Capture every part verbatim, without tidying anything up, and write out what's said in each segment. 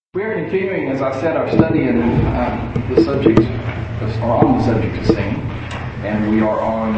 We are continuing, as I said, our study in uh, the subject, or on the subject of singing, and we are on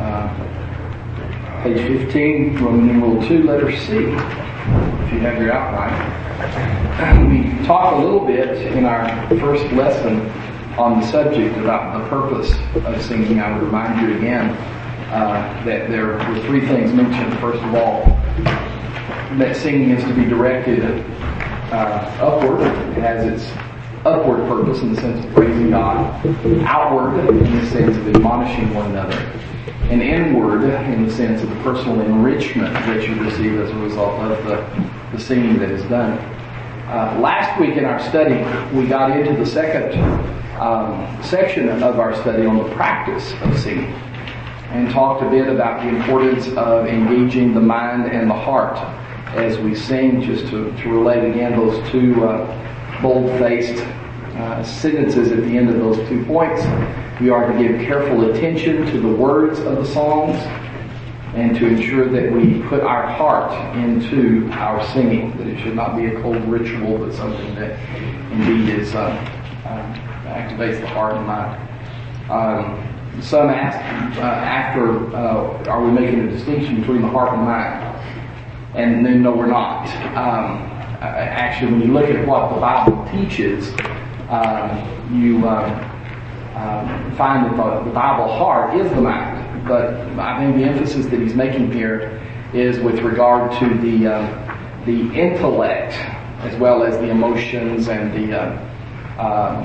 uh, page fifteen, Roman numeral two, letter C, if you have your outline. We talked a little bit in our first lesson on the subject about the purpose of singing. I would remind you again uh, that there were three things mentioned. First of all, that singing is to be directed Uh, upward. It has its upward purpose in the sense of praising God, outward in the sense of admonishing one another, and inward in the sense of the personal enrichment that you receive as a result of the, the singing that is done. Uh, last week in our study, we got into the second um, section of our study on the practice of singing, and talked a bit about the importance of engaging the mind and the heart as we sing. Just to, to relate again those two uh, bold-faced uh, sentences at the end of those two points. We are to give careful attention to the words of the songs and to ensure that we put our heart into our singing, that it should not be a cold ritual, but something that indeed is uh, uh, activates the heart and mind. Um, some ask uh, after, uh, are we making a distinction between the heart and mind? And then, no, we're not. Um, actually, when you look at what the Bible teaches, um, you um, um, find that the, the Bible heart is the mind. But I think the emphasis that he's making here is with regard to the um, the intellect as well as the emotions and the uh, um,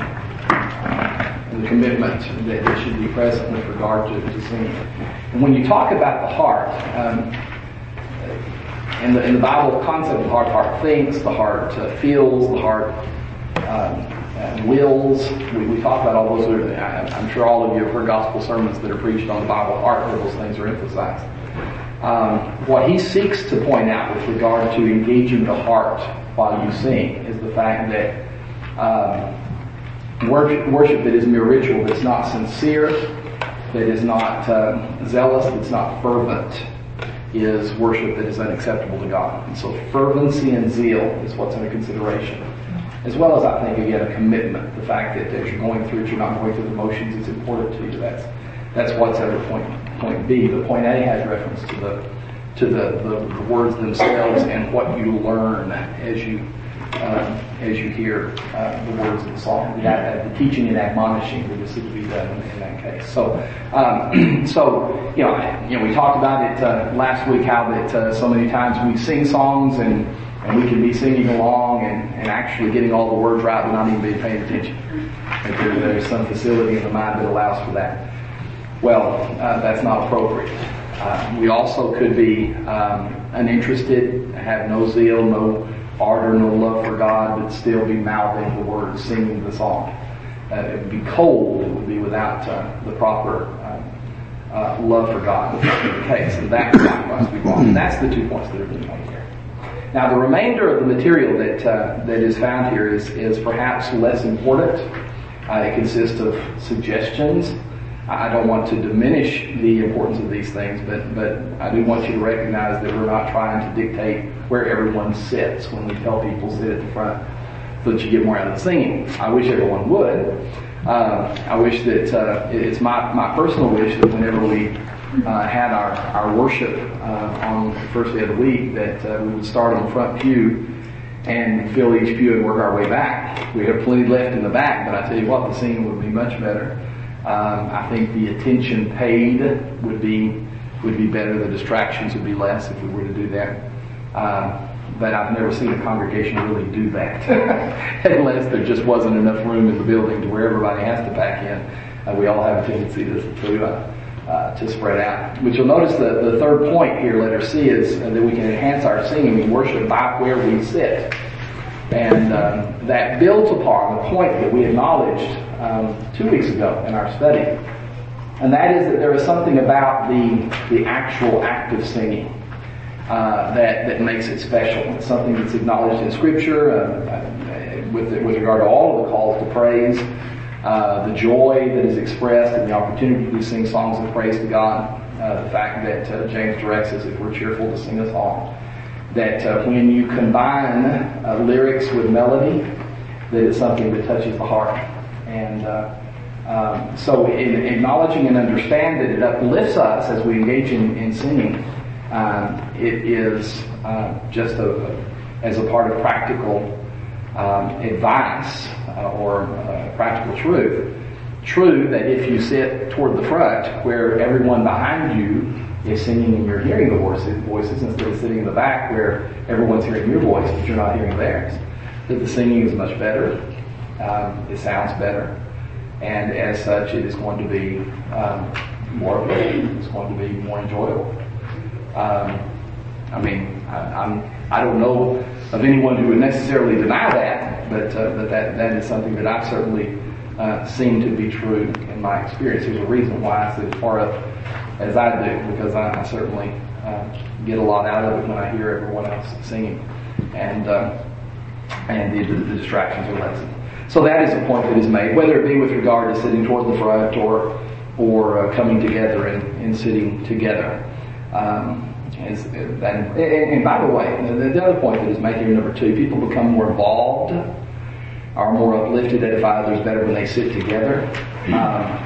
the commitment that, that should be present with regard to, to singing. And when you talk about the heart, um, In the, in the Bible, the concept of the heart, the heart thinks, the heart uh, feels, the heart um, uh, wills. We, we talk about all those. I, I'm sure all of you have heard gospel sermons that are preached on the Bible heart where those things are emphasized. Um, what he seeks to point out with regard to engaging the heart while you sing is the fact that um, worship, worship that is mere ritual, that's not sincere, that is not uh, zealous, that's not fervent, is worship that is unacceptable to God. And so fervency and zeal is what's under consideration. As well as, I think, again, a commitment. The fact that as you're going through it, you're not going through the motions, it's important to you. That's that's what's under point point B. The point A has reference to the to the, the, the words themselves and what you learn as you uh, as you hear uh, the words of the song. The, uh, the teaching and admonishing that is to be done in, in that case. So, um, so you know, you know, we talked about it uh, last week how that uh, so many times we sing songs and, and we can be singing along and, and actually getting all the words right but not even be paying attention. That there, there's some facility in the mind that allows for that. Well, uh, that's not appropriate. Uh, we also could be um, uninterested, have no zeal, no ardor, no love for God, but still be mouthing the words, singing the song. Uh, it would be cold. It would be without uh, the proper uh, uh, love for God. That's the case, and that would likewise be wrong. And that's the two points that are being made here. Now, the remainder of the material that uh, that is found here is is perhaps less important. Uh, it consists of suggestions. I don't want to diminish the importance of these things, but, but I do want you to recognize that we're not trying to dictate where everyone sits when we tell people sit at the front so that you get more out of the singing. I wish everyone would. Uh, I wish that uh, it's my, my personal wish that whenever we uh, had our, our worship uh, on the first day of the week, that uh, we would start on the front pew and fill each pew and work our way back. We have plenty left in the back, but I tell you what, the singing would be much better. Um, I think the attention paid would be would be better. The distractions would be less if we were to do that. Uh, but I've never seen a congregation really do that, unless there just wasn't enough room in the building to where everybody has to pack in. Uh, we all have a tendency to to, uh, uh, to spread out. But you'll notice the, the third point here, letter C, is uh, that we can enhance our singing and worship by where we sit. And um, that builds upon the point that we acknowledged um, two weeks ago in our study. And that is that there is something about the the actual act of singing uh, that, that makes it special. It's something that's acknowledged in Scripture uh, uh, with, with regard to all of the calls to praise, uh, the joy that is expressed and the opportunity to sing songs of praise to God, uh, the fact that uh, James directs us if we're cheerful to sing a song. That uh, when you combine uh, lyrics with melody, that it's something that touches the heart. And uh, um, so in acknowledging and understand that it uplifts us as we engage in, in singing, um, it is uh, just a, as a part of practical um, advice uh, or uh, practical truth. True that if you sit toward the front where everyone behind you is singing and you're hearing the voices, voices instead of sitting in the back where everyone's hearing your voice but you're not hearing theirs, that the singing is much better, um, it sounds better, and as such it is going to be um, more uplifting, it's going to be more enjoyable. Um, I mean, I, I'm, I don't know of anyone who would necessarily deny that, but, uh, but that, that is something that I've certainly uh, seen to be true in my experience. There's a reason why I sit as far up as I do, because I, I certainly uh, get a lot out of it when I hear everyone else singing, and uh, and the, the, the distractions are lessened. So that is a point that is made, whether it be with regard to sitting toward the front or or uh, coming together and, and sitting together. Um, is, and, and, and by the way, the, the other point that is made here, number two, people become more involved, are more uplifted, edify others better when they sit together. Um,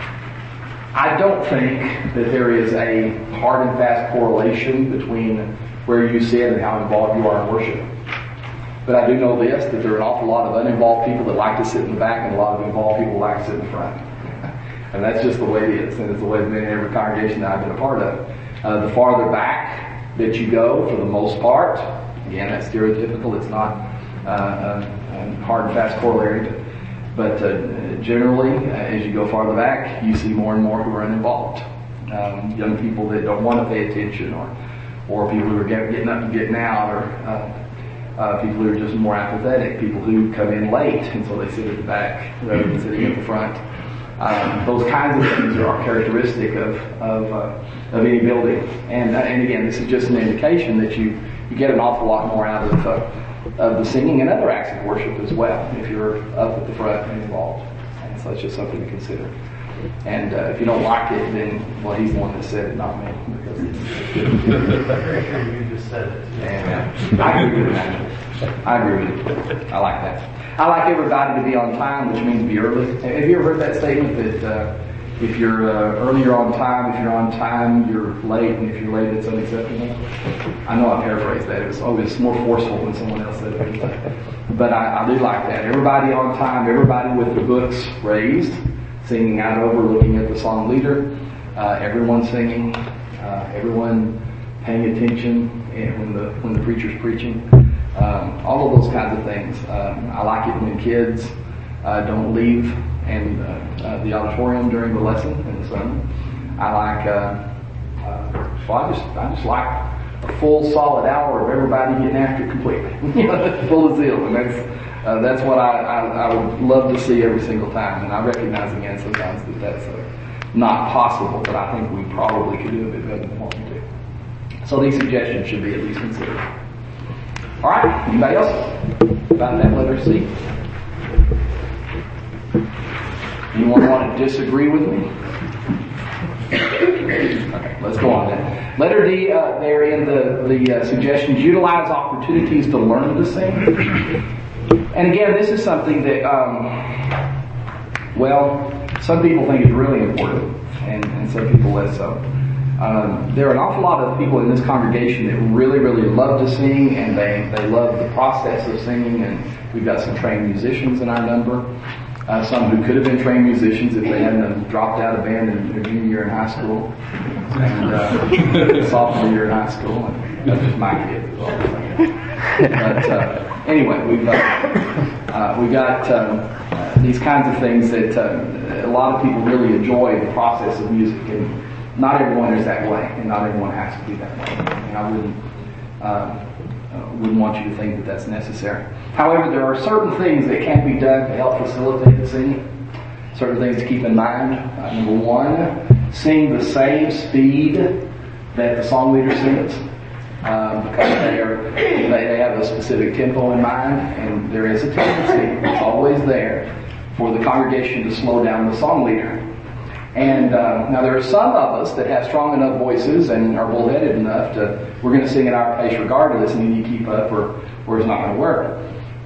I don't think that there is a hard and fast correlation between where you sit and how involved you are in worship. But I do know this, that there are an awful lot of uninvolved people that like to sit in the back and a lot of involved people like to sit in the front. And that's just the way it is, and it's the way it's been in every congregation that I've been a part of. Uh, the farther back that you go, for the most part, again, that's stereotypical, it's not uh, uh, hard and fast corollary, but But uh, generally, uh, as you go farther back, you see more and more who are uninvolved. Um, young people that don't want to pay attention, or or people who are get, getting up and getting out, or uh, uh, people who are just more apathetic, people who come in late, and so they sit at the back rather than sitting at the front. Um, those kinds of things are characteristic of of, uh, of any building. And uh, and again, this is just an indication that you, you get an awful lot more out of uh, of the singing and other acts of worship as well, if you're up at the front and involved. And so it's just something to consider. And uh, if you don't like it, then, well, he's the one that said it, not me. Because you just said it. And uh, I agree with that. I agree with it. I like that. I like everybody to be on time, which means be early. Have you ever heard that statement that uh, if you're uh, early, you're on time. If you're on time, you're late. And if you're late, it's unacceptable. I know I paraphrased that. It was always more forceful when someone else said it. But I, I do like that. Everybody on time, everybody with their books raised, singing out over, looking at the song leader, uh, everyone singing, uh, everyone paying attention when the when the preacher's preaching. Um, all of those kinds of things. Um, I like it when kids uh, don't leave and uh, uh, the auditorium during the lesson in the sermon. I like, uh, uh, well, I just, I just like a full solid hour of everybody getting after it completely, full of zeal, and that's uh, that's what I, I I would love to see every single time. And I recognize again sometimes that that's uh, not possible, but I think we probably could do a bit better than what we do. So these suggestions should be at least considered. All right, anybody else about that letter C? Anyone want to disagree with me? Okay, let's go on then. Letter D, uh, there in the, the uh, suggestions, utilize opportunities to learn to sing. And again, this is something that, um, well, some people think is really important, and, and some people less so. Um, there are an awful lot of people in this congregation that really, really love to sing, and they, they love the process of singing, and we've got some trained musicians in our number. Uh, some who could have been trained musicians if they hadn't dropped out of band in their junior year in high school, and uh, sophomore year in high school. And that's just my kids. But uh, anyway, we've uh, uh, we got um, uh, these kinds of things that uh, a lot of people really enjoy the process of music, and not everyone is that way, and not everyone has to be that way. And I wouldn't. Um, Uh, wouldn't want you to think that that's necessary. However, there are certain things that can be done to help facilitate the singing. Certain things to keep in mind. Uh, number one, sing the same speed that the song leader sings, um, because they, are, they, they have a specific tempo in mind, and there is a tendency, it's always there, for the congregation to slow down the song leader. And uh, now there are some of us that have strong enough voices and are bullheaded enough to, we're going to sing at our pace regardless, and you need to keep up or, or it's not going to work.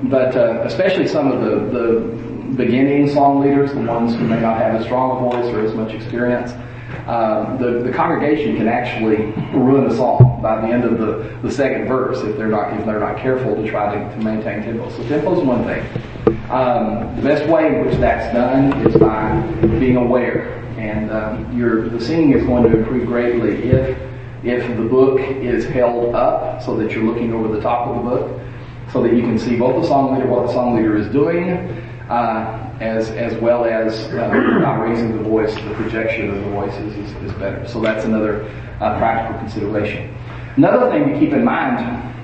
but uh, especially some of the, the beginning song leaders, the ones who may not have as strong a voice or as much experience, um, the, the congregation can actually ruin a song by the end of the, the second verse if they're not if they're not careful to try to, to maintain tempo. So tempo is one thing. Um, the best way in which that's done is by being aware, and um, your the singing is going to improve greatly if if the book is held up so that you're looking over the top of the book, so that you can see both the song leader, what the song leader is doing, uh, as as well as uh, not raising the voice. The projection of the voices is, is better. So that's another uh, practical consideration. Another thing to keep in mind,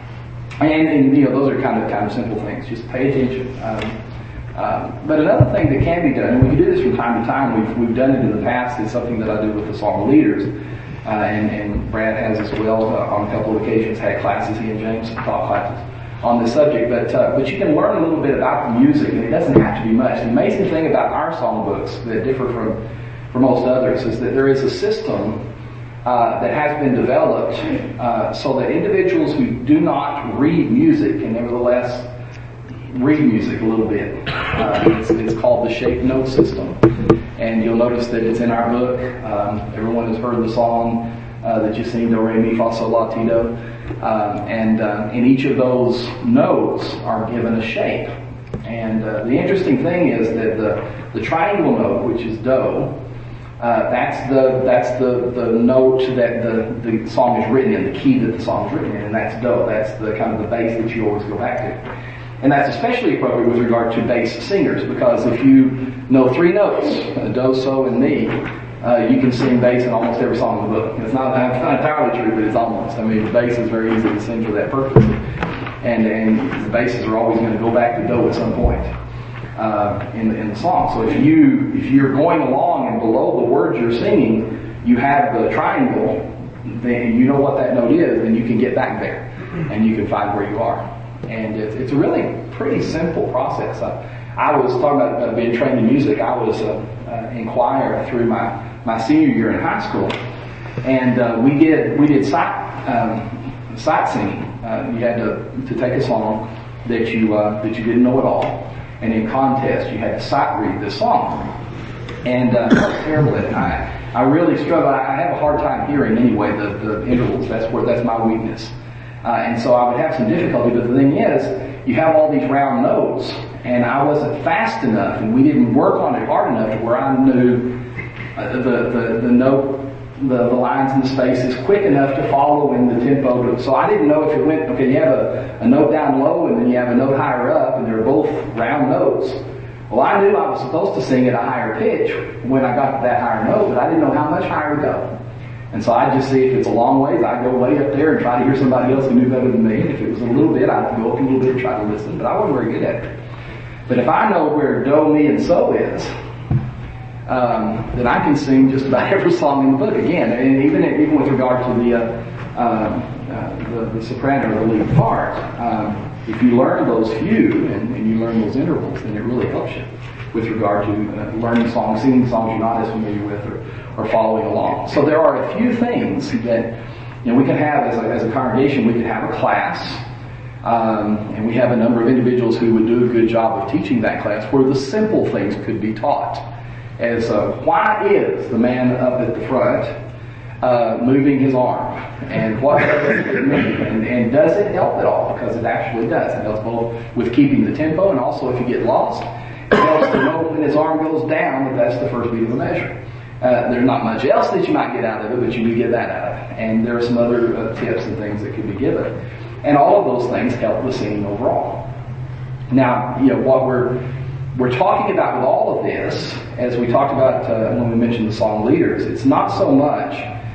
and, and you know those are kind of kind of simple things. Just pay attention. Um, uh, but another thing that can be done, and we can do this from time to time. We've we've done it in the past. It's something that I do with the song leaders, uh, and and Brad has as well uh, on a couple of occasions. Had classes. He and James taught classes on this subject, but uh, but you can learn a little bit about the music, and it doesn't have to be much. The amazing thing about our songbooks that differ from from most others is that there is a system uh, that has been developed uh, so that individuals who do not read music can nevertheless read music a little bit. Uh, it's, it's called the shape note system, and you'll notice that it's in our book. Um, everyone has heard the song uh, that you sing, Do, Re, Mi, Fa, Sol, La, Ti, Do. Um, and uh, in each of those notes are given a shape. And uh, the interesting thing is that the, the triangle note, which is Do, uh, that's the that's the, the note that the, the song is written in, the key that the song is written in, and that's Do. That's the kind of the bass that you always go back to. And that's especially appropriate with regard to bass singers, because if you know three notes, uh, Do, So, and Mi, Uh, you can sing bass in almost every song in the book. It's not, it's not entirely true, but it's almost. I mean, the bass is very easy to sing for that purpose. And and the basses are always going to go back to Do at some point uh, in, the, in the song. So if, you, if you're going along and below the words you're singing, you have the triangle, then you know what that note is, then you can get back there. And you can find where you are. And it's, it's a really pretty simple process. I, I was talking about uh, being trained in music. I was uh, uh, in choir through my my senior year in high school, and uh, we did we did sight um, sight singing. Uh, you had to to take a song that you uh, that you didn't know at all, and in contest you had to sight read this song. And uh, I was terrible at it. I I really struggle. I have a hard time hearing anyway the the intervals. That's where that's my weakness, uh, and so I would have some difficulty. But the thing is, you have all these round notes, and I wasn't fast enough, and we didn't work on it hard enough to where I knew uh, the, the, the note, the, the lines and the spaces quick enough to follow in the tempo. To, so I didn't know if it went, okay, you have a, a note down low and then you have a note higher up, and they're both round notes. Well, I knew I was supposed to sing at a higher pitch when I got to that higher note, but I didn't know how much higher to go. And so I just see if it's a long ways, I'd go way up there and try to hear somebody else who knew better than me. And if it was a little bit, I'd go up a little bit and try to listen. But I wasn't very good at it. But if I know where Do, Mi, and So is, um, then I can sing just about every song in the book again. And even even with regard to the uh, um, uh, the, the soprano or the lead part, um, if you learn those few and, and you learn those intervals, then it really helps you with regard to uh, learning songs, singing songs you're not as familiar with, or, or following along. So there are a few things that you know we can have as a, as a congregation. We can have a class. Um, and we have a number of individuals who would do a good job of teaching that class where the simple things could be taught. As uh, why is the man up at the front uh, moving his arm? And what does it mean? And, and does it help at all? Because it actually does. It helps both with keeping the tempo, and also if you get lost, it helps to know when his arm goes down that that's the first beat of the measure. Uh, there's not much else that you might get out of it, but you do get that out of it. And there are some other uh, tips and things that could be given. And all of those things help the singing overall. Now, you know, what we're we're talking about with all of this, as we talked about uh, when we mentioned the song leaders, it's not so much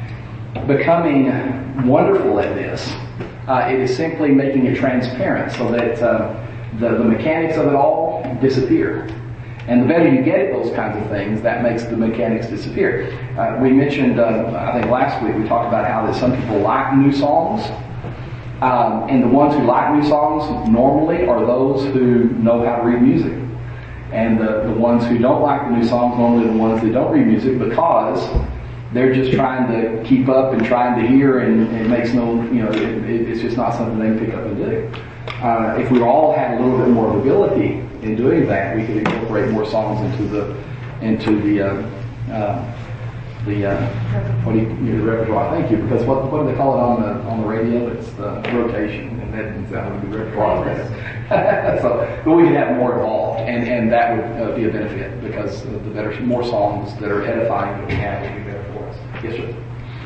becoming wonderful at this. Uh, it is simply making it transparent so that uh, the, the mechanics of it all disappear. And the better you get at those kinds of things, that makes the mechanics disappear. Uh, we mentioned, uh, I think last week, we talked about how that some people like new songs. Um, and the ones who like new songs normally are those who know how to read music. And the, the ones who don't like the new songs normally are the ones that don't read music, because they're just trying to keep up and trying to hear, and it makes no, you know, it, it, it's just not something they can pick up and do. Uh, if we all had a little bit more ability in doing that, we could incorporate more songs into the into the uh, uh, the uh, what do you, you know, repertoire? Thank you. Because what what do they call it on the on the radio? It's the rotation, and that means that would be repertoire. So, but we could have more involved, and and that would uh, be a benefit because the better, more songs that are edifying that we have would be better for us. Yes, sir.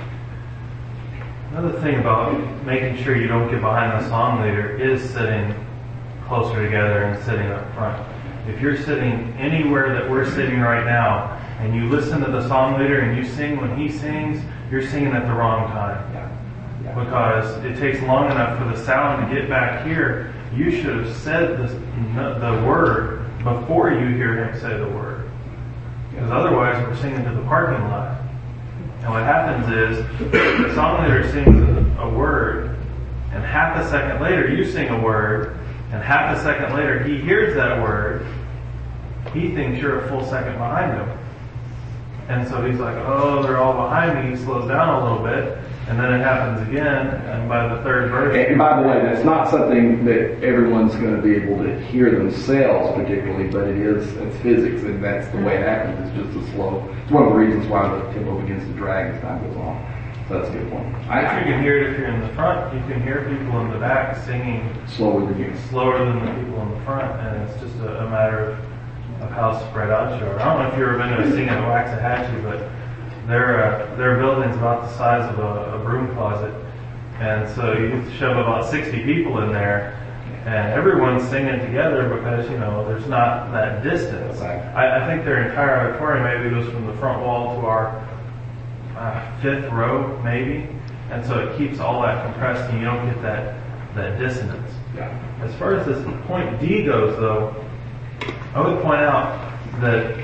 Another thing about making sure you don't get behind the song leader is sitting closer together and sitting up front. If you're sitting anywhere that we're sitting right now, and you listen to the song leader and you sing when he sings, you're singing at the wrong time. Yeah. Yeah. Because it takes long enough for the sound to get back here. You should have said the, the word before you hear him say the word. Because otherwise we're singing to the parking lot. And what happens is, the song leader sings a word, and half a second later you sing a word, and half a second later he hears that word, he thinks you're a full second behind him. And so he's like, oh, they're all behind me. He slows down a little bit, and then it happens again, and by the third verse... And by the way, that's not something that everyone's going to be able to hear themselves particularly, but it is, it's physics, and that's the way it happens. It's just a slow... It's one of the reasons why the tempo begins to drag as time goes on. So that's a good point. I, I, you can hear it if you're in the front. You can hear people in the back singing slower than you. Slower than the people in the front, and it's just a, a matter of of how spread out you are. I don't know if you've ever been to a sing at Waxahachie, but their uh, their building's about the size of a, a broom closet, and so you shove about sixty people in there, and everyone's singing together because you know there's not that distance. I, I think their entire auditorium maybe goes from the front wall to our uh, fifth row, maybe, and so it keeps all that compressed, and you don't get that that dissonance. Yeah. As far as this point D goes, though, I would point out that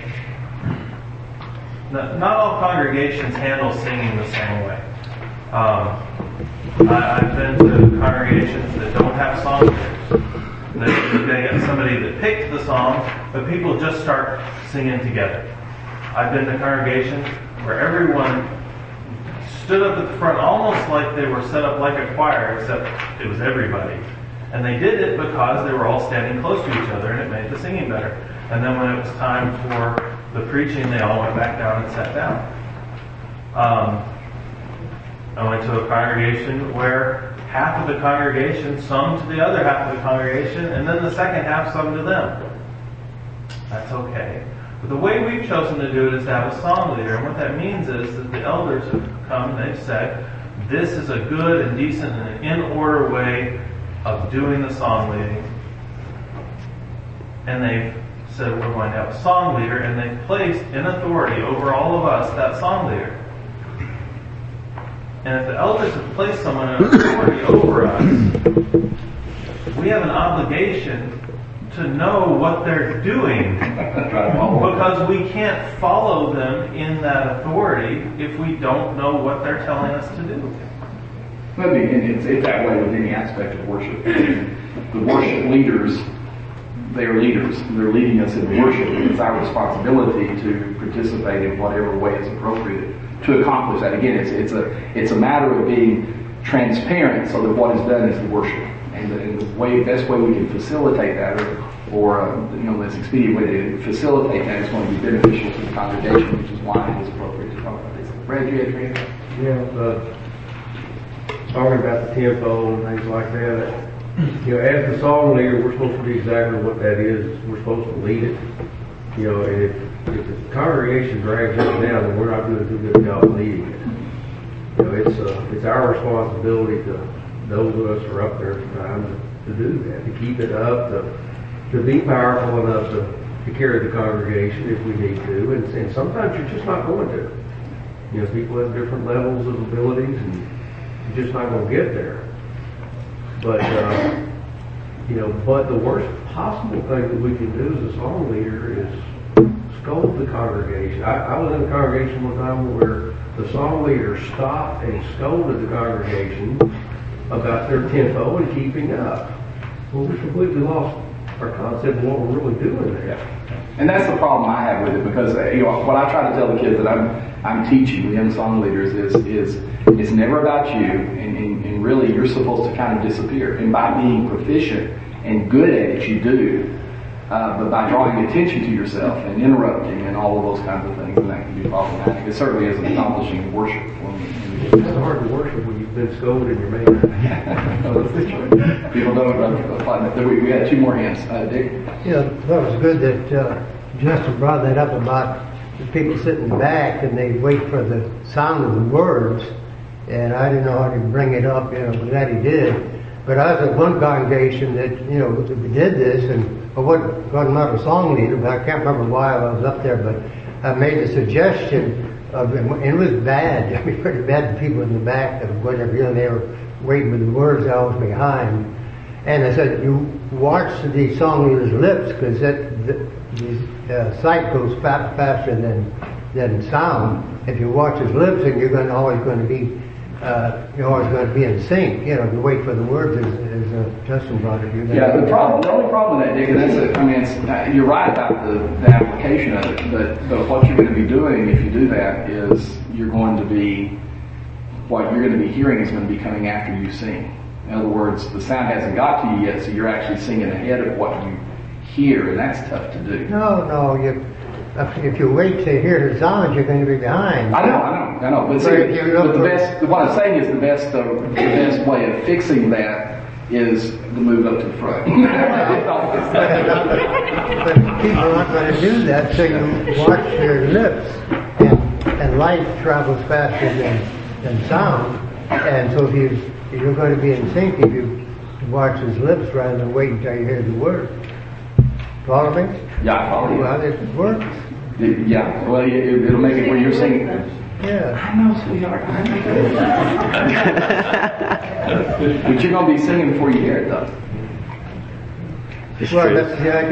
not all congregations handle singing the same way. Um, I, I've been to congregations that don't have song leaders. That they get somebody that picked the song, but people just start singing together. I've been to congregations where everyone stood up at the front almost like they were set up like a choir, except it was everybody. And they did it because they were all standing close to each other, and it made the singing better. And then when it was time for the preaching, they all went back down and sat down. Um, I went to a congregation where half of the congregation sung to the other half of the congregation, and then the second half sung to them. That's okay. But the way we've chosen to do it is to have a song leader, and what that means is that the elders have come and they've said, this is a good and decent and in-order way of doing the song leading. And they've said we're going to have a song leader, and they've placed in authority over all of us that song leader. And if the elders have placed someone in authority over us, we have an obligation to know what they're doing, because we can't follow them in that authority if we don't know what they're telling us to do. I mean, it's, it's that way with any aspect of worship. The worship leaders, they are leaders. They're leading us in worship, and it's our responsibility to participate in whatever way is appropriate to accomplish that. Again, it's it's a it's a matter of being transparent so that what is done is the worship, and the, and the way best way we can facilitate that, or, or uh, you know, this expedient way to facilitate that is going to be beneficial to the congregation, which is why it is appropriate to talk about this. Brad, you had anything? Yeah. Uh, Talking about the tempo and things like that, you know, as the song leader, we're supposed to do exactly what that is. We're supposed to lead it. You know, and if, if the congregation drags us down, then we're not doing a good job leading it. You know, it's uh, it's our responsibility to those of us who are up there trying to, to do that, to keep it up, to to be powerful enough to, to carry the congregation if we need to. And, and sometimes you're just not going to. You know, people have different levels of abilities, and you're just not going to get there. But, uh, you know, but the worst possible thing that we can do as a song leader is scold the congregation. I, I was in a congregation one time where the song leader stopped and scolded the congregation about their tempo and keeping up. Well, we completely lost our concept of what we're really doing there. Yeah. And that's the problem I have with it, because uh, you know what I try to tell the kids that I'm I'm teaching the young song leaders is is it's never about you, and, and, and really you're supposed to kind of disappear. And by being proficient and good at it, you do. Uh, but by drawing attention to yourself and interrupting and all of those kinds of things, and that can be problematic. It certainly isn't accomplishing worship for me. It's hard to worship when you've been scolded and you're made. People don't apply that. We, we had two more hands. Uh, Dick? Yeah, that was good that uh, Justin brought that up about the people sitting in the back and they wait for the sound of the words. And I didn't know how to bring it up, you know, but that he did. But I was at one congregation that, you know, we did this, and I wasn't, wasn't not a song leader, but I can't remember why I was up there, but I made a suggestion of, and it was bad. I mean, pretty bad. The people in the back that whatever, you know, they were waiting with the words I was behind. And I said, you watch the song leader's lips, because that the, the uh, sight goes fa- faster than than sound. If you watch his lips, and you're going always going to be uh, you're always going to be in sync. You know, you wait for the words, as, as uh, Justin brought it. Yeah, the problem, the only problem with that, Dick, and that's a, I mean, it's, uh, you're right about the, the application of it, but, but what you're going to be doing if you do that is you're going to be, what you're going to be hearing is going to be coming after you sing. In other words, the sound hasn't got to you yet, so you're actually singing ahead of what you hear, and that's tough to do. No, no, you. If you wait to hear the sound, you're going to be behind. I know, I know, I know. But, see, but the best, what I'm saying is the best, uh, the best way of fixing that is to move up to the front. But people aren't going to do that, so you watch their lips, and, and light travels faster than, than sound, and so if you if you're going to be in sync if you watch his lips rather than wait until you hear the word. Follow me? Yeah, I follow you. Well, it works. It, yeah, well, it, it'll make it where you're singing. Yeah. I know, sweetheart. I know. But you're going to be singing before you hear it, though. It's Well, true. that's the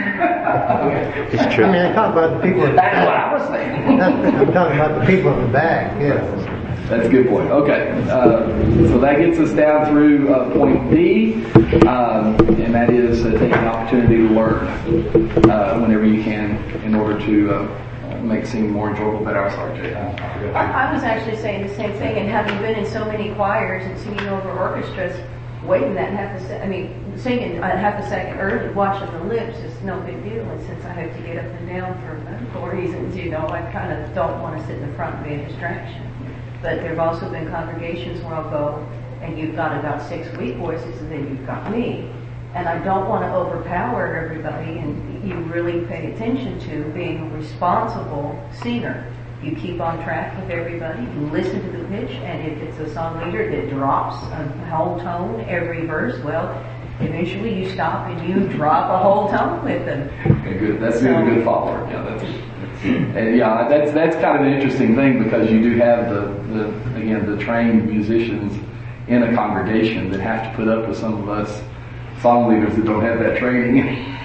idea. It's true. I mean, I talk about the people. That's what I was saying. That's, I'm talking about the people in the back. Yeah. That's a good point. Okay, uh, so that gets us down through uh, point B, um, and that is uh, taking an opportunity to learn uh, whenever you can in order to uh, make singing more enjoyable. But I'm sorry, Jay. I, I forgot. I was actually saying the same thing, and having been in so many choirs and singing over orchestras, waiting that half a second, I mean, singing a half a second early, watching the lips is no big deal. And since I have to get up and down for medical reasons, you know, I kind of don't want to sit in the front and be a distraction. But there have also been congregations where I'll go, and you've got about six weak voices, and then you've got me. And I don't want to overpower everybody, and you really pay attention to being a responsible singer. You keep on track with everybody, you listen to the pitch, and if it's a song leader that drops a whole tone every verse, well, eventually you stop and you drop a whole tone with them. Okay, good. That's a good follower. Yeah, that's, that's and yeah, that's that's kind of an interesting thing, because you do have the, the again the trained musicians in a congregation that have to put up with some of us song leaders that don't have that training.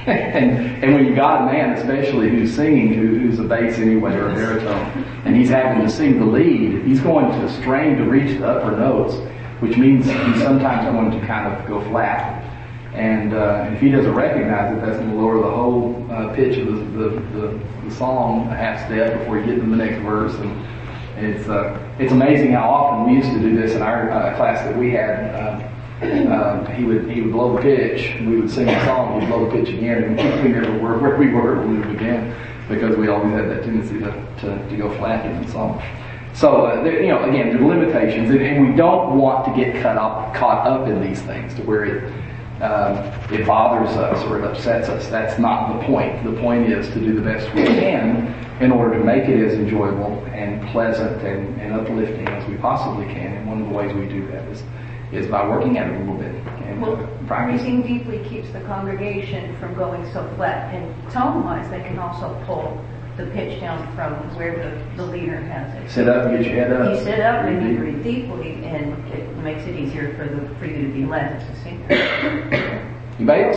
and and when you got a man, especially who's singing, who, who's a bass anyway or a baritone, and he's having to sing the lead, he's going to strain to reach the upper notes, which means he's sometimes going to kind of go flat. And uh, if he doesn't recognize it, that's going to lower the whole uh, pitch of the, the, the, the song a half step before you get to the next verse. And it's uh, it's amazing how often we used to do this in our uh, class that we had. Uh, uh, he would he would blow the pitch, and we would sing a song, he'd blow the pitch again, and we never were where we were when we began, because we always had that tendency to, to, to go flat in the song. So, uh, there, you know, again, there are limitations, and, and we don't want to get cut up, caught up in these things to where it Um, it bothers us or it upsets us. That's not the point. The point is to do the best we can in order to make it as enjoyable and pleasant and, and uplifting as we possibly can. And one of the ways we do that is, is by working at it a little bit. And, Well, uh, practice. breathing deeply keeps the congregation from going so flat. And tone-wise, they can also pull the pitch down from where the, the leader has it. Sit up and get your head up. You sit up and you Breathe breathe deeply, and it makes it easier for the for you to be led as a singer. Anybody else?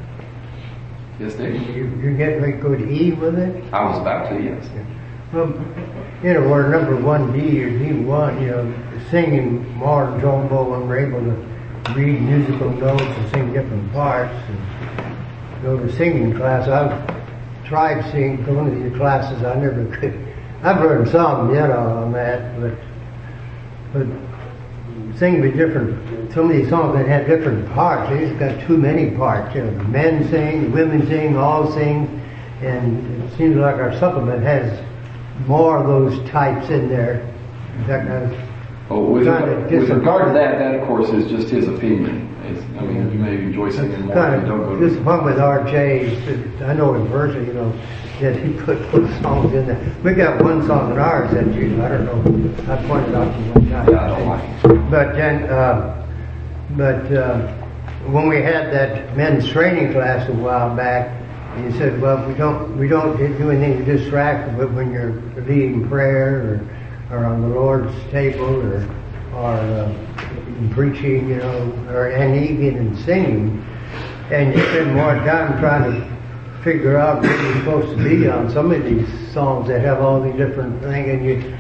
Yes, Dick? You, you're getting ready to go to E with it? I was about to, yes. Well, you know, we're number one D or D one, you know, singing more enjoyable when we're able to read musical notes and sing different parts. And go to singing class. I've tried singing, going to these classes. I never could. I've learned some, you know, on that, but but singing with different. Some of these songs that have different parts. They just got too many parts. You know, the men sing, the women sing, all sing, and it seems like our supplement has more of those types in there. In fact, I was Well, with, Kind of with disappointed. regard to that, that of course is just his opinion. It's, I mean, you may enjoy singing more kind if you don't go of to. disappointed with R J. I know in version, you know, that he put those songs in there. We got one song in ours that you, I don't know, I pointed out to you one time. Yeah, I don't like it. But then, uh, but uh, when we had that men's training class a while back, he said, well, we don't we don't do anything to distract, but when you're leading prayer or, or on the Lord's table or or uh, in preaching, you know, or and even in singing, and you spend more time trying to figure out what you're supposed to be on some of these songs that have all these different things, and you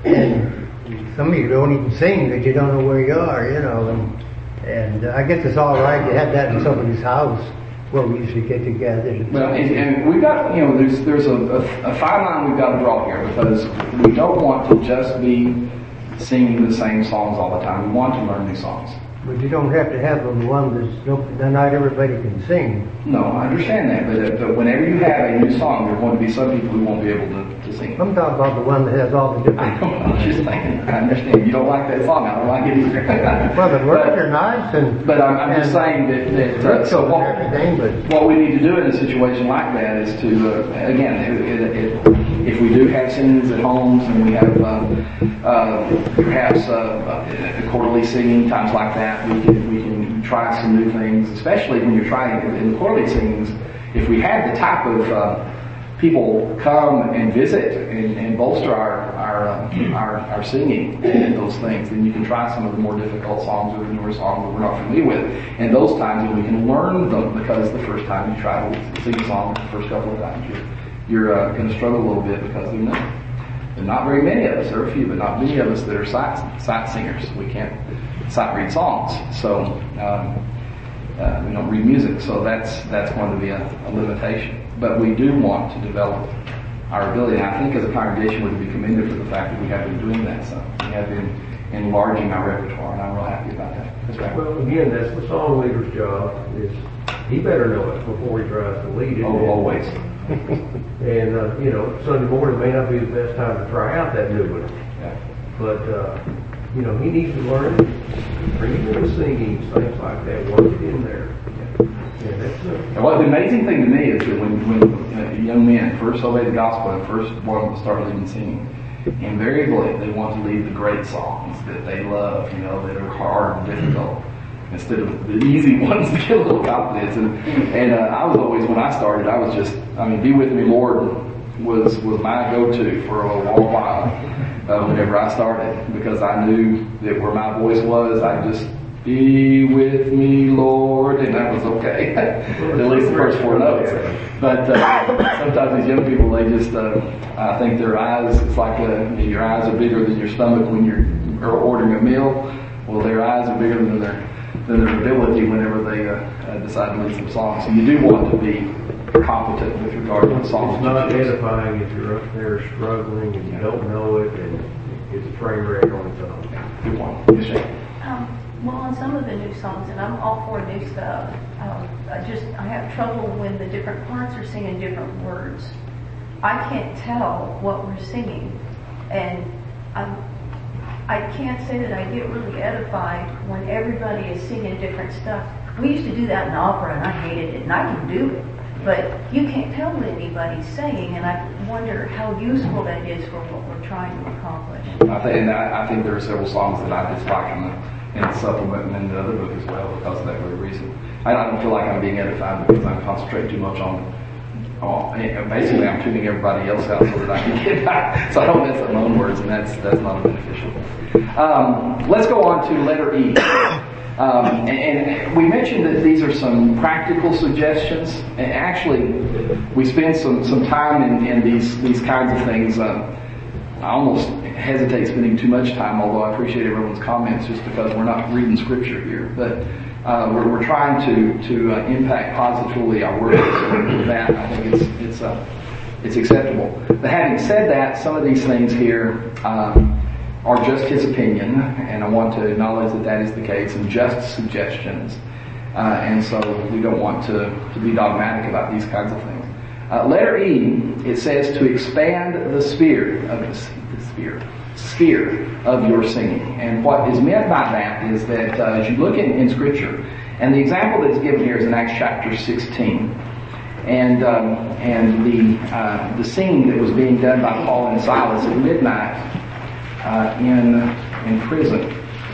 and some of you don't even sing because you don't know where you are, you know, and and I guess it's all right. You had that in somebody's house where we used to get together. Well, and, and we've got, you know, there's there's a, a, a fine line we've got to draw here, because we don't want to just be singing the same songs all the time. We want to learn new songs. But you don't have to have the one that's no, not everybody can sing. No, I understand that, but, uh, but whenever you have a new song, there are going to be some people who won't be able to, to sing it. I'm talking about the one that has all the I different. don't know, I'm just thinking, I understand. You don't like that song, I don't like it either. Well, the words But- are nice, and But I'm, I'm just and saying that, that uh, ritual so and what, everything, but what we need to do in a situation like that is to, uh, again, it, it, it, if we do have singings at homes and we have uh, uh, perhaps uh, uh, quarterly singing, times like that, we can, we can try some new things, especially when you're trying in the quarterly singings. If we had the type of uh, people come and visit and, and bolster our our, uh, our our singing and those things, then you can try some of the more difficult songs or the newer songs that we're not familiar with. And those times when we can learn them, because the first time you try to sing a song, the first couple of times you're you're uh, going to struggle a little bit because they're not, there are not very many of us. There are a few, but not many of us that are sight sight singers. We can't sight read songs, so um, uh, we don't read music. So that's that's going to be a, a limitation. But we do want to develop our ability. And I think as a congregation we're to be commended for the fact that we have been doing that. So we have been enlarging our repertoire, and I'm real happy about that. That's right. Well, again, that's the song leader's job, is he better know it before he tries to lead it. Oh, always. And, uh, you know, Sunday morning may not be the best time to try out that new one. Yeah. But, uh, you know, he needs to learn it. Or even the singing, things like that, work it in there. Yeah, that's uh, And what the amazing thing to me is that when, when uh, young men first obey the gospel and first want to start leading singing, invariably they want to lead the great songs that they love, you know, that are hard and difficult, instead of the easy ones to get a little confidence. And, and uh, I was always, when I started, I was just, I mean, Be With Me, Lord was was my go-to for a long while uh, whenever I started, because I knew that where my voice was, I just, be with me, Lord, and that was okay. At least the first four notes. But uh, sometimes these young people, they just, uh, I think their eyes, it's like uh, your eyes are bigger than your stomach when you're ordering a meal. Well, their eyes are bigger than their than their ability whenever they uh, uh, decide to lead some songs. So you do want to be competent with regard to the songs. It's not edifying if you're up there struggling and you don't know it, and it's a train wreck on its own. Good one. Yes, sir. Um, well, on some of the new songs, and I'm all for new stuff, um, I just, I have trouble when the different parts are singing different words. I can't tell what we're singing, and I'm, I can't say that I get really edified when everybody is singing different stuff. We used to do that in opera, and I hated it, and I can do it. But you can't tell what anybody's saying, and I wonder how useful that is for what we're trying to accomplish. I think, and I, I think there are several songs that I dislike in the, in the supplement and in the other book as well because of that very reason. I, I don't feel like I'm being edified because I'm concentrating too much on, on basically I'm tuning everybody else out so that I can get back, so I don't mess up my own words, and that's that's not beneficial. Um, let's go on to letter E. Um, and, and we mentioned that these are some practical suggestions, and actually we spend some, some time in, in these these kinds of things. Uh, I almost hesitate spending too much time, although I appreciate everyone's comments just because we're not reading scripture here. But Uh, we're, we're trying to to uh, impact positively our work. So with that, I think it's it's uh, it's acceptable. But having said that, some of these things here um, are just his opinion, and I want to acknowledge that that is the case, and just suggestions. Uh, and so we don't want to, to be dogmatic about these kinds of things. Uh, letter E, it says to expand the sphere of the, the sphere, sphere of your singing. And what is meant by that is that uh, as you look in, in Scripture, and the example that's given here is in Acts chapter sixteen, and um, and the uh, the singing that was being done by Paul and Silas at midnight uh, in in prison.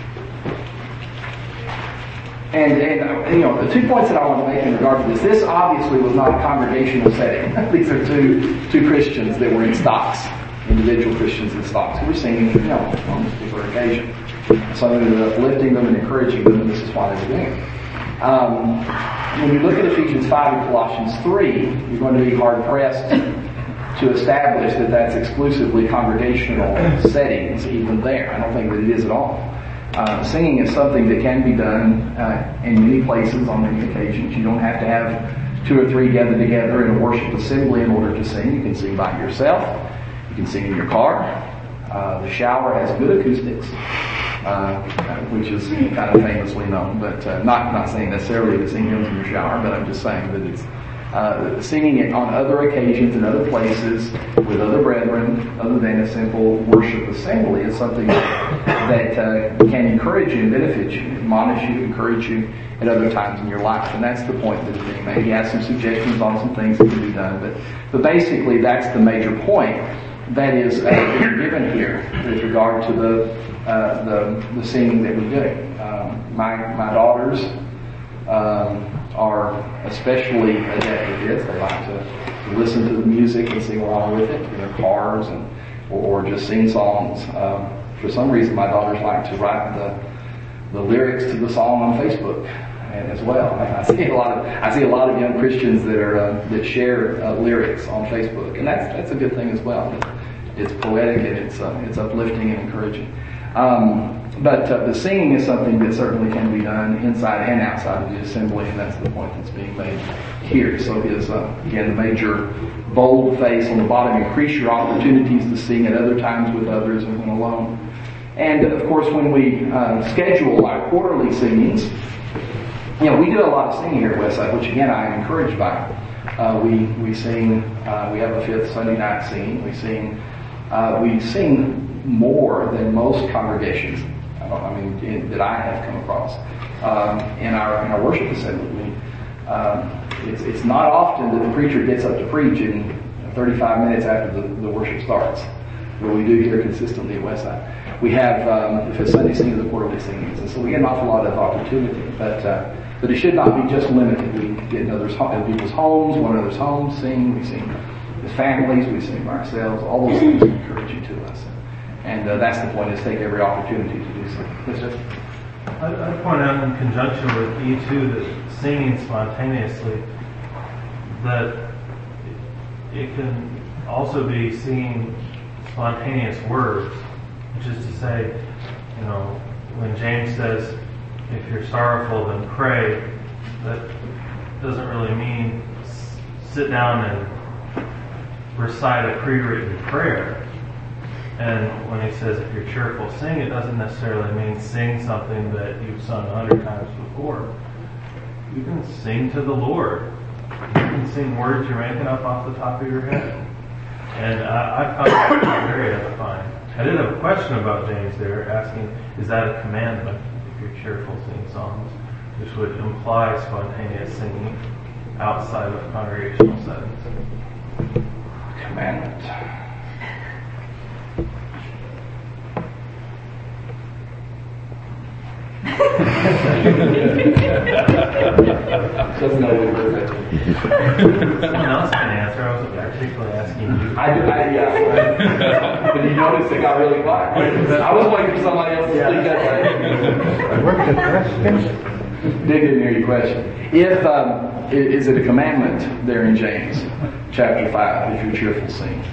And, and, you know, the two points that I want to make in regard to this, this obviously was not a congregational setting. These are two two Christians that were in stocks, individual Christians in stocks, who were singing, you know, on this particular occasion. So they were uplifting them and encouraging them, and this is why they were doing it. Um, when you look at Ephesians five and Colossians three, you're going to be hard-pressed to establish that that's exclusively congregational settings even there. I don't think that it is at all. Uh, singing is something that can be done uh, in many places on many occasions. You don't have to have two or three gathered together in a worship assembly in order to sing. You can sing by yourself. You can sing in your car. Uh, the shower has good acoustics, uh, which is kind of famously known. But uh, not not saying necessarily to sing hymns in your shower, but I'm just saying that it's uh, singing it on other occasions in other places with other brethren, other than a simple worship assembly, is something that, that uh, can encourage you and benefit you, admonish you, encourage you at other times in your life. And that's the point that is being made. He has some suggestions on some things that can be done, but but basically that's the major point that is uh, being given here with regard to the uh, the, the singing that we do. Um, my my daughters um, are especially adept at this. They like to, to listen to the music and sing along with it in their cars, and or, or just sing songs. Um, for some reason, my daughters like to write the the lyrics to the song on Facebook and as well. I see a lot of I see a lot of young Christians that are uh, that share uh, lyrics on Facebook, and that's that's a good thing as well. It's poetic and it's uh, it's uplifting and encouraging. Um, but uh, the singing is something that certainly can be done inside and outside of the assembly, and that's the point that's being made here. So his uh, again the major bold face on the bottom: increase your opportunities to sing at other times with others and when alone. And of course, when we uh, schedule our quarterly singings, you know, we do a lot of singing here at Westside, which again I am encouraged by. Uh, we we sing. Uh, we have a fifth Sunday night singing. We sing. Uh, we sing more than most congregations. I, don't, I mean, in, that I have come across um, in our in our worship assembly. We, um, it's it's not often that the preacher gets up to preach in thirty-five minutes after the, the worship starts. What we do here consistently at Westside. We have um, the Sunday singings, the quarterly singings, and so we get an awful lot of opportunity. But uh, but it should not be just limited. We get in others, in people's homes, one another's homes, sing. We sing with families. We sing by ourselves. All those things are encouraging to us, and uh, that's the point: is take every opportunity to do so. Yes, sir? I'd, I'd point out in conjunction with E two that singing spontaneously, that it can also be singing spontaneous words. Which is to say, you know, when James says, if you're sorrowful, then pray, that doesn't really mean s- sit down and recite a pre-written prayer. And when he says, if you're cheerful, sing, it doesn't necessarily mean sing something that you've sung a hundred times before. You can sing to the Lord. You can sing words you're making up off the top of your head. And I, I found that very edifying. I did have a question about James there, asking, is that a commandment, if you're cheerful, sing songs, which would imply spontaneous singing outside of congregational settings? Commandment. Doesn't know what we're Someone else can answer. I wasn't particularly asking you. I do, I, yeah. But you noticed it got really quiet. I was waiting for somebody else to speak that way. What's the question? Dig in there, your question. If, um, i- is it a commandment there in James chapter five, if you're cheerful, sing?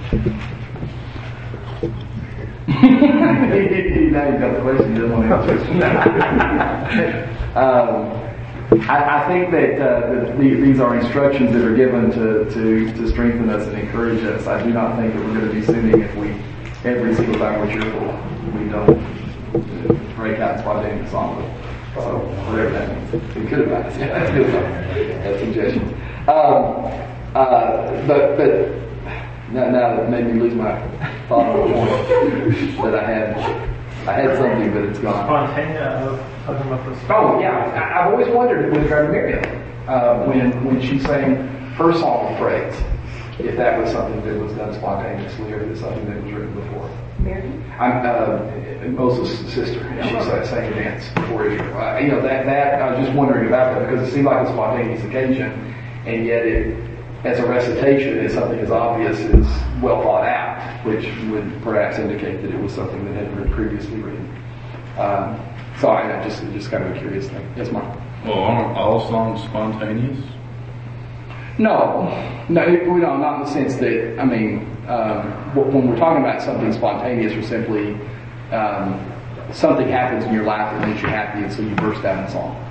Now you've got the question, you don't want to answer it. um, I, I think that, uh, that the, these are instructions that are given to, to, to strengthen us and encourage us. I do not think that we're going to be sinning if we, every single time we're cheerful, we don't break out in spontaneous song. So, whatever that means. Be good about it. Yeah, that's good about it. That's suggestion. Um, uh, but, but, now, now that made me lose my thought on the point that I had. I had something, but it's gone. Spontaneous, I was talking about this. Oh, yeah. I, I've always wondered with regard to Miriam, uh, when, when she sang her song of praise, if that was something that was done spontaneously or if it's something that was written before. Mary? I'm, uh, Moses' sister, she sang, sang a dance for Israel. Uh, you know, that, that, I was just wondering about that because it seemed like a spontaneous occasion, and yet it, as a recitation, is something as obvious as well thought out, which would perhaps indicate that it was something that had been previously written. Um, so I, I just, just kind of a curious thing. Yes, Mark? Well, aren't all songs spontaneous? No, no, it, well, no, not in the sense that, I mean, um, when we're talking about something spontaneous or simply um, something happens in your life that makes you happy and so you burst out in song.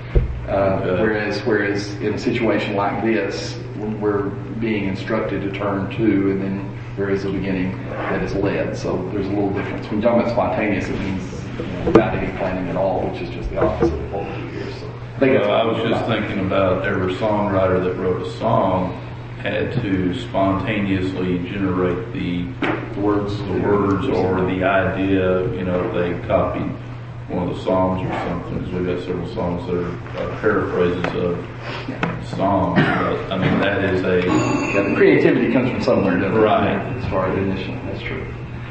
Uh, okay. Whereas, whereas in a situation like this, we're being instructed to turn to, and then there is a beginning that is led. So there's a little difference. When you're talking about spontaneous, it means you know, without any planning at all, which is just the opposite of what we do here. So I think that's Well, I was what just about. thinking about every songwriter that wrote a song had to spontaneously generate the words, the words or the idea. You know, they copied one of the songs or something. Because we've got several songs that are uh, paraphrases of songs. But I mean, that is a Yeah, the creativity comes from somewhere, doesn't it? Right. As far as initially, that's true.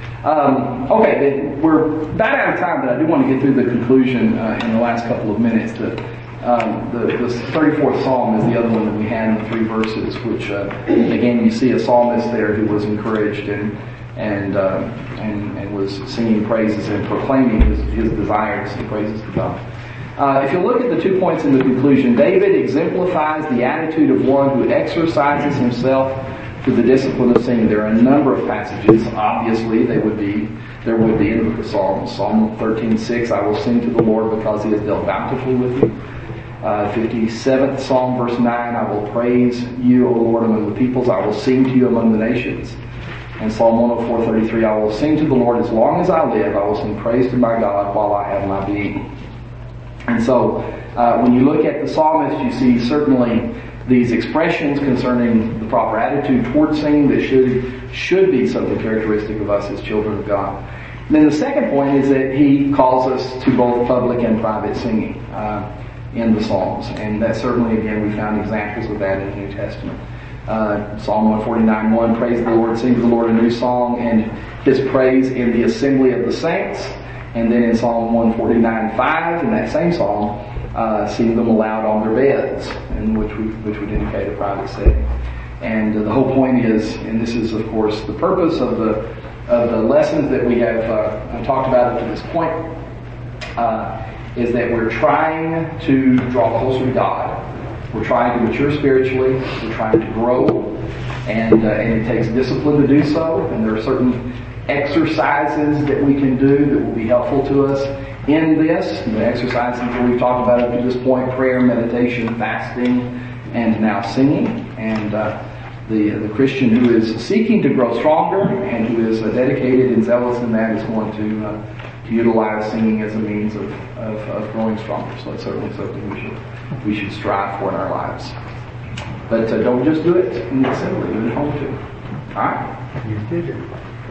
Um, okay, then we're about out of time, but I do want to get through the conclusion uh, in the last couple of minutes. The, um, the, the thirty-fourth Psalm is the other one that we had in the three verses, which uh, again you see a psalmist there who was encouraged and and uh, and, and was singing praises and proclaiming his, his desire to sing praises to God. Uh, if you look at the two points in the conclusion, David exemplifies the attitude of one who exercises himself through the discipline of singing. There are a number of passages. Obviously, they would be there would be in the book of Psalms. Psalm thirteen six, I will sing to the Lord because He has dealt bountifully with you. Uh, fifty-seventh Psalm, verse nine, I will praise you, O Lord, among the peoples. I will sing to you among the nations. And Psalm one oh four thirty-three, I will sing to the Lord as long as I live. I will sing praise to my God while I have my being. And so, uh, when you look at the psalmist, you see certainly these expressions concerning the proper attitude towards singing that should should be something characteristic of us as children of God. And then the second point is that he calls us to both public and private singing uh, in the Psalms. And that certainly, again, we found examples of that in the New Testament. Uh, Psalm one forty-nine one, praise the Lord, sing to the Lord a new song, and His praise in the assembly of the saints. And then in Psalm one forty-nine five, in that same psalm, uh, sing them aloud on their beds, and which would, which would indicate a private setting. And uh, the whole point is, and this is of course the purpose of the of the lessons that we have uh, talked about up to this point, uh, is that we're trying to draw closer to God. We're trying to mature spiritually. We're trying to grow, and uh, and it takes discipline to do so. And there are certain exercises that we can do that will be helpful to us in this. The exercises that we've talked about up to this point: prayer, meditation, fasting, and now singing. And uh, the the Christian who is seeking to grow stronger and who is uh, dedicated and zealous in that is going to, uh, to utilize singing as a means of, of, of growing stronger. So it's certainly something we should we should strive for in our lives. But uh, don't just do it in the assembly; do it at home too. All right. You did it.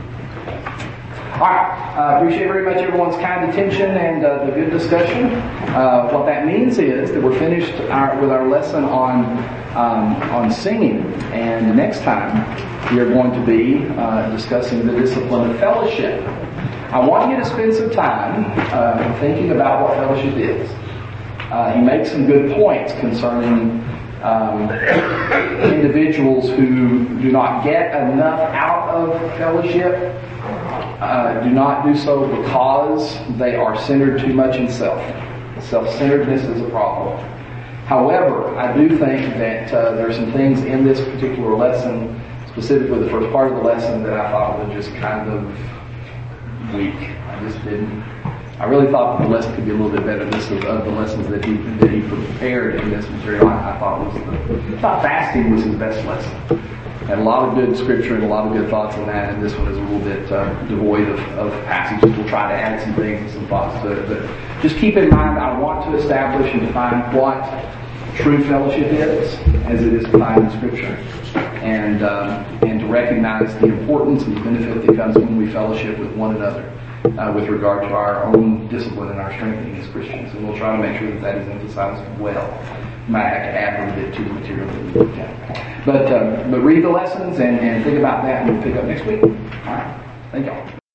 All right. I uh, appreciate very much everyone's kind attention and uh, the good discussion. Uh, what that means is that we're finished our, with our lesson on um, on singing, and next time we are going to be uh, discussing the discipline of fellowship. I want you to spend some time uh, thinking about what fellowship is. Uh, he makes some good points concerning um, individuals who do not get enough out of fellowship. Uh, do not do so because they are centered too much in self. Self-centeredness is a problem. However, I do think that uh, there are some things in this particular lesson, specifically the first part of the lesson, that I thought were just kind of weak. I just didn't I really thought the lesson could be a little bit better. This was of the lessons that he that he prepared in this material. I, I thought was the, I thought fasting was his best lesson. Had a lot of good scripture and a lot of good thoughts in that, and this one is a little bit uh, devoid of, of passages. We'll try to add some things and some thoughts to it, but just keep in mind, I want to establish and define what true fellowship is, as it is defined in Scripture, and um, and to recognize the importance and the benefit that comes when we fellowship with one another uh, with regard to our own discipline and our strengthening as Christians. And we'll try to make sure that that is emphasized well. Might have to add a little bit to the material that we looked at. But, uh, but read the lessons and, and think about that, and we'll pick up next week. All right. Thank y'all.